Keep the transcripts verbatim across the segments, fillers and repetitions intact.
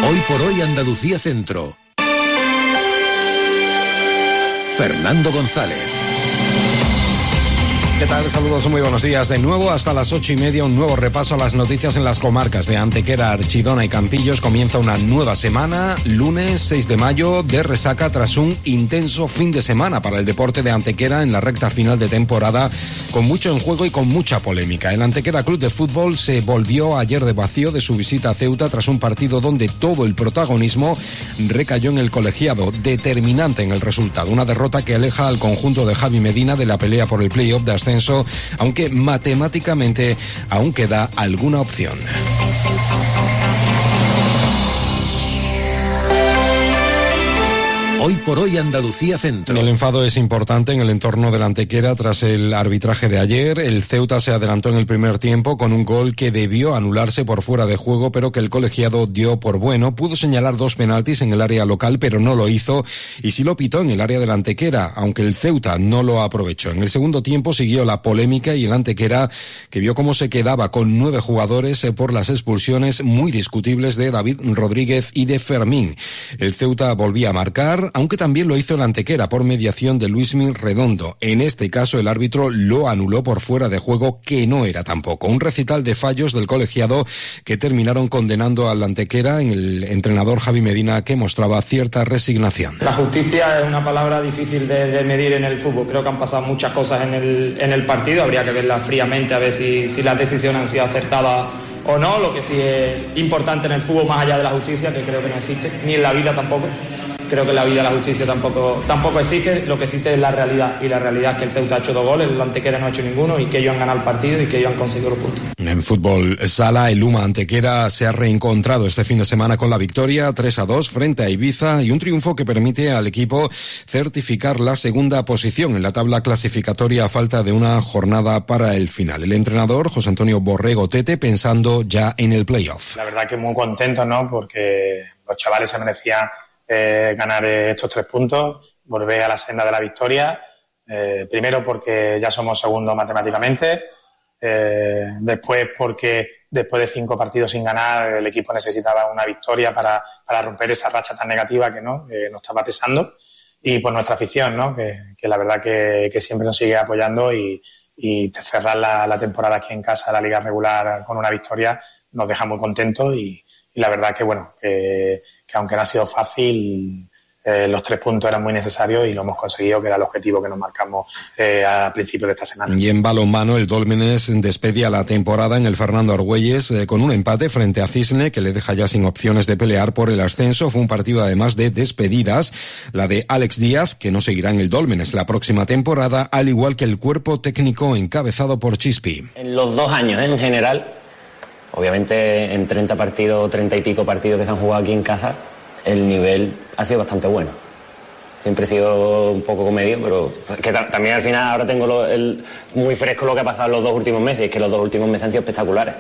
Hoy por hoy Andalucía Centro. Fernando González. ¿Qué tal? Saludos, muy buenos días. De nuevo hasta las ocho y media, un nuevo repaso a las noticias en las comarcas de Antequera, Archidona y Campillos. Comienza una nueva semana, lunes seis de mayo, de resaca tras un intenso fin de semana para el deporte de Antequera en la recta final de temporada, con mucho en juego y con mucha polémica. El Antequera Club de Fútbol se volvió ayer de vacío de su visita a Ceuta tras un partido donde todo el protagonismo recayó en el colegiado, determinante en el resultado. Una derrota que aleja al conjunto de Javi Medina de la pelea por el play-off de ascenso, aunque matemáticamente aún queda alguna opción. Hoy por hoy Andalucía Centro. El enfado es importante en el entorno del Antequera tras el arbitraje de ayer. El Ceuta se adelantó en el primer tiempo con un gol que debió anularse por fuera de juego, pero que el colegiado dio por bueno. Pudo señalar dos penaltis en el área local, pero no lo hizo, y sí lo pitó en el área del Antequera, aunque el Ceuta no lo aprovechó. En el segundo tiempo siguió la polémica y el Antequera, que vio cómo se quedaba con nueve jugadores por las expulsiones muy discutibles de David Rodríguez y de Fermín. El Ceuta volvía a marcar, aunque también lo hizo el Antequera por mediación de Luismi Redondo. En este caso el árbitro lo anuló por fuera de juego, que no era tampoco. Un recital de fallos del colegiado que terminaron condenando al Antequera en el entrenador Javi Medina, que mostraba cierta resignación. La justicia es una palabra difícil de, de medir en el fútbol. Creo que han pasado muchas cosas en el, en el partido. Habría que verlas fríamente a ver si, si las decisiones han sido acertadas o no. Lo que sí es importante en el fútbol, más allá de la justicia, que creo que no existe, ni en la vida tampoco. Creo que en la vida la justicia tampoco, tampoco existe. Lo que existe es la realidad, y la realidad es que el Ceuta ha hecho dos goles, el Antequera no ha hecho ninguno, y que ellos han ganado el partido y que ellos han conseguido los puntos. En fútbol sala, el Luma Antequera se ha reencontrado este fin de semana con la victoria tres a dos frente a Ibiza, y un triunfo que permite al equipo certificar la segunda posición en la tabla clasificatoria a falta de una jornada para el final. El entrenador José Antonio Borrego Tete pensando ya en el playoff. La verdad que muy contento, ¿no? Porque los chavales se merecían Eh, ganar eh, estos tres puntos, volver a la senda de la victoria, eh, primero porque ya somos segundos matemáticamente, eh, después porque después de cinco partidos sin ganar el equipo necesitaba una victoria para, para romper esa racha tan negativa que, ¿no? que nos estaba pesando, y por nuestra afición, ¿no? que, que la verdad que, que siempre nos sigue apoyando, y, y cerrar la, la temporada aquí en casa, la liga regular, con una victoria nos deja muy contentos, y, y la verdad que bueno, que que aunque no ha sido fácil, eh, los tres puntos eran muy necesarios y lo hemos conseguido, que era el objetivo que nos marcamos eh, a principios de esta semana. Y en balonmano, el Dólmenes despedía la temporada en el Fernando Argüelles eh, con un empate frente a Cisne, que le deja ya sin opciones de pelear por el ascenso. Fue un partido además de despedidas, la de Alex Díaz, que no seguirá en el Dólmenes la próxima temporada, al igual que el cuerpo técnico encabezado por Chispi. En los dos años en general, obviamente en treinta partidos, treinta y pico partidos que se han jugado aquí en casa, el nivel ha sido bastante bueno. Siempre he sido un poco comedio, pero que ta- también al final ahora tengo lo, el, muy fresco lo que ha pasado en los dos últimos meses, y es que los dos últimos meses han sido espectaculares.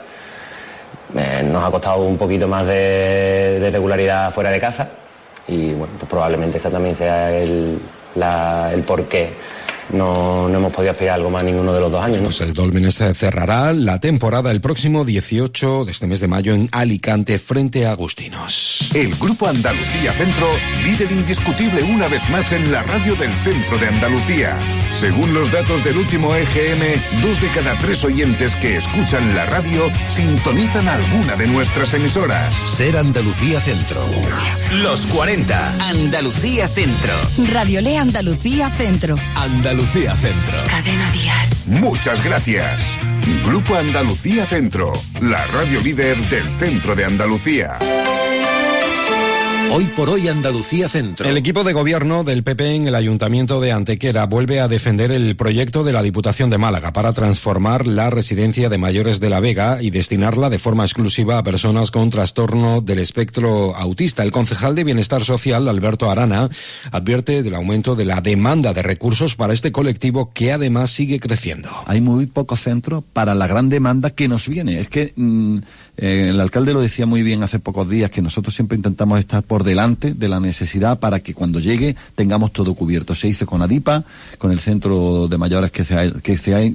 Eh, nos ha costado un poquito más de, de regularidad fuera de casa, y bueno, pues probablemente ese también sea el, la, el porqué. No, no hemos podido aspirar a algo más ninguno de los dos años, ¿no? Pues el Dólmenes cerrará la temporada el próximo dieciocho de este mes de mayo en Alicante frente a Agustinos. El Grupo Andalucía Centro, líder indiscutible una vez más en la radio del centro de Andalucía. Según los datos del último E G M, dos de cada tres oyentes que escuchan la radio sintonizan alguna de nuestras emisoras. Ser Andalucía Centro. Los cuarenta. Andalucía Centro. Radiolé Andalucía Centro. Andalucía Centro. Cadena Dial. Muchas gracias. Grupo Andalucía Centro, la radio líder del centro de Andalucía. Hoy por hoy Andalucía Centro. El equipo de gobierno del P P en el Ayuntamiento de Antequera vuelve a defender el proyecto de la Diputación de Málaga para transformar la residencia de mayores de La Vega y destinarla de forma exclusiva a personas con trastorno del espectro autista. El concejal de Bienestar Social, Alberto Arana, advierte del aumento de la demanda de recursos para este colectivo, que además sigue creciendo. Hay muy pocos centros para la gran demanda que nos viene. Es que mmm, eh, el alcalde lo decía muy bien hace pocos días, que nosotros siempre intentamos estar por delante de la necesidad para que cuando llegue tengamos todo cubierto. Se hizo con Adipa, con el centro de mayores que se ha, que se ha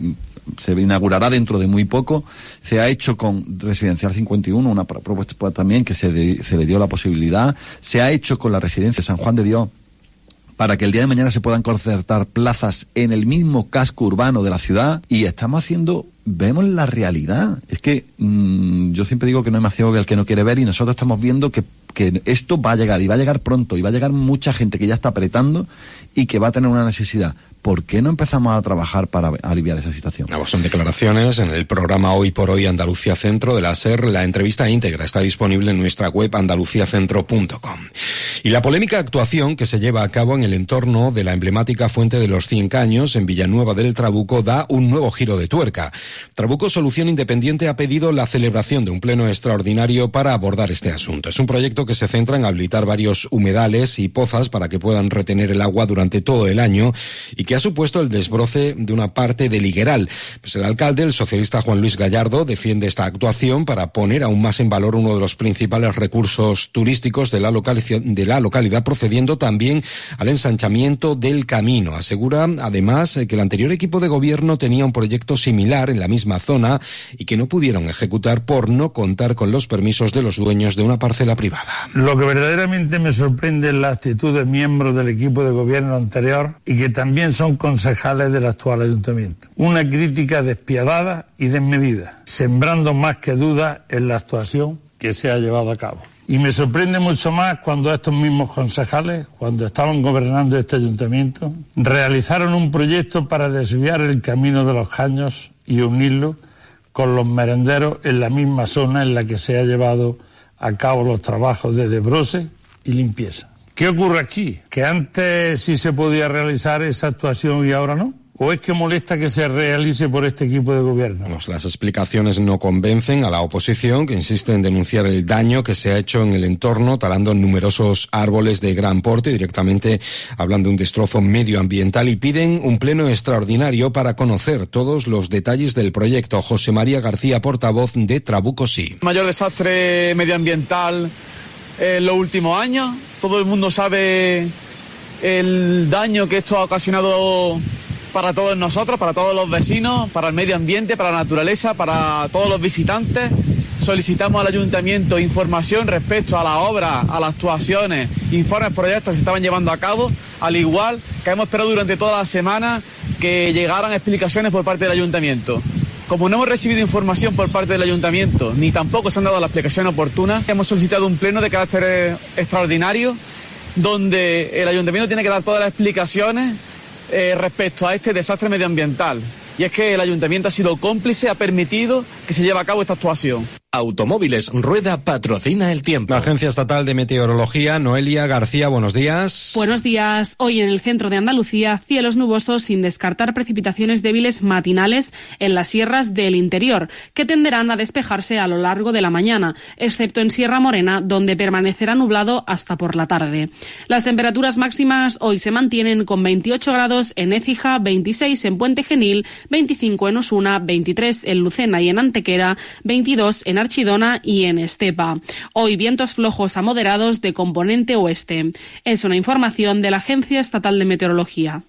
se inaugurará dentro de muy poco. Se ha hecho con Residencial cincuenta y uno, una propuesta también que se, de, se le dio la posibilidad. Se ha hecho con la Residencia San Juan de Dios, para que el día de mañana se puedan concertar plazas en el mismo casco urbano de la ciudad, y estamos haciendo, vemos la realidad. Es que mmm, yo siempre digo que no hay más ciego que el que no quiere ver, y nosotros estamos viendo que, que esto va a llegar, y va a llegar pronto, y va a llegar mucha gente que ya está apretando y que va a tener una necesidad. ¿Por qué no empezamos a trabajar para aliviar esa situación? No, son declaraciones en el programa Hoy por Hoy Andalucía Centro de la SER. La entrevista íntegra está disponible en nuestra web andaluciacentro punto com. Y la polémica actuación que se lleva a cabo en el entorno de la emblemática Fuente de los Cien Caños en Villanueva del Trabuco da un nuevo giro de tuerca. Trabuco Solución Independiente ha pedido la celebración de un pleno extraordinario para abordar este asunto. Es un proyecto que se centra en habilitar varios humedales y pozas para que puedan retener el agua durante todo el año, y que ha supuesto el desbroce de una parte del higueral. Pues el alcalde, el socialista Juan Luis Gallardo, defiende esta actuación para poner aún más en valor uno de los principales recursos turísticos de la localidad, de la localidad, procediendo también al ensanchamiento del camino. Asegura, además, que el anterior equipo de gobierno tenía un proyecto similar en la misma zona y que no pudieron ejecutar por no contar con los permisos de los dueños de una parcela privada. Lo que verdaderamente me sorprende es la actitud de miembros del equipo de gobierno anterior, y que también son concejales del actual ayuntamiento. Una crítica despiadada y desmedida, sembrando más que dudas en la actuación que se ha llevado a cabo. Y me sorprende mucho más cuando estos mismos concejales, cuando estaban gobernando este ayuntamiento, realizaron un proyecto para desviar el camino de los caños y unirlo con los merenderos en la misma zona en la que se ha llevado a cabo los trabajos de desbroce y limpieza. ¿Qué ocurre aquí? ¿Que antes sí se podía realizar esa actuación y ahora no? ¿O es que molesta que se realice por este equipo de gobierno? Las explicaciones no convencen a la oposición, que insiste en denunciar el daño que se ha hecho en el entorno, talando numerosos árboles de gran porte, directamente hablan de un destrozo medioambiental, y piden un pleno extraordinario para conocer todos los detalles del proyecto. José María García, portavoz de Trabuco Sí. Mayor desastre medioambiental en los últimos años. Todo el mundo sabe el daño que esto ha ocasionado para todos nosotros, para todos los vecinos, para el medio ambiente, para la naturaleza, para todos los visitantes. Solicitamos al ayuntamiento información respecto a la obra, a las actuaciones, informes, proyectos que se estaban llevando a cabo, al igual que hemos esperado durante toda la semana que llegaran explicaciones por parte del ayuntamiento. Como no hemos recibido información por parte del ayuntamiento, ni tampoco se han dado la explicación oportuna, hemos solicitado un pleno de carácter extraordinario, donde el ayuntamiento tiene que dar todas las explicaciones eh, respecto a este desastre medioambiental. Y es que el ayuntamiento ha sido cómplice, ha permitido que se lleve a cabo esta actuación. Automóviles Rueda patrocina el tiempo. La Agencia Estatal de Meteorología, Noelia García, buenos días. Buenos días. Hoy en el centro de Andalucía, cielos nubosos sin descartar precipitaciones débiles matinales en las sierras del interior, que tenderán a despejarse a lo largo de la mañana, excepto en Sierra Morena, donde permanecerá nublado hasta por la tarde. Las temperaturas máximas hoy se mantienen con veintiocho grados en Écija, veintiséis en Puente Genil, veinticinco en Osuna, veintitrés en Lucena y en Antequera, veintidós en Archidona y en Estepa. Hoy vientos flojos a moderados de componente oeste. Es una información de la Agencia Estatal de Meteorología.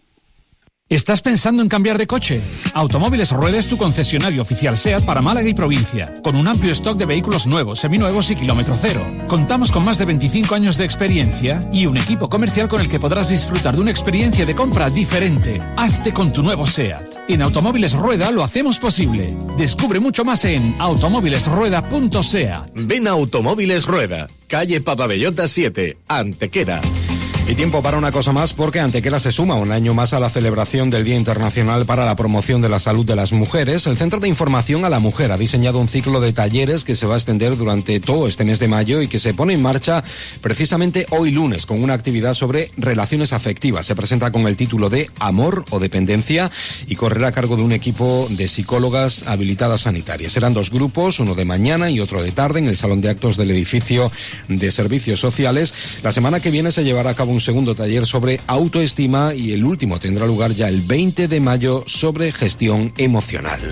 ¿Estás pensando en cambiar de coche? Automóviles Rueda es tu concesionario oficial SEAT para Málaga y provincia, con un amplio stock de vehículos nuevos, seminuevos y kilómetro cero. Contamos con más de veinticinco años de experiencia y un equipo comercial con el que podrás disfrutar de una experiencia de compra diferente. Hazte con tu nuevo SEAT. En Automóviles Rueda lo hacemos posible. Descubre mucho más en automóviles rueda punto seat. Ven a Automóviles Rueda, calle Papabellota siete, Antequera. Y tiempo para una cosa más, porque Antequera se suma un año más a la celebración del Día Internacional para la Promoción de la Salud de las Mujeres. El Centro de Información a la Mujer ha diseñado un ciclo de talleres que se va a extender durante todo este mes de mayo y que se pone en marcha precisamente hoy lunes con una actividad sobre relaciones afectivas. Se presenta con el título de Amor o Dependencia y correrá a cargo de un equipo de psicólogas habilitadas sanitarias. Serán dos grupos, uno de mañana y otro de tarde en el Salón de Actos del edificio de Servicios Sociales. La semana que viene se llevará a cabo un segundo taller sobre autoestima y el último tendrá lugar ya el veinte de mayo sobre gestión emocional.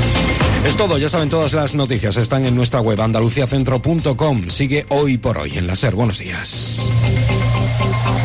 Es todo, ya saben, todas las noticias están en nuestra web andaluciacentro punto com. Sigue Hoy por Hoy en la SER. Buenos días.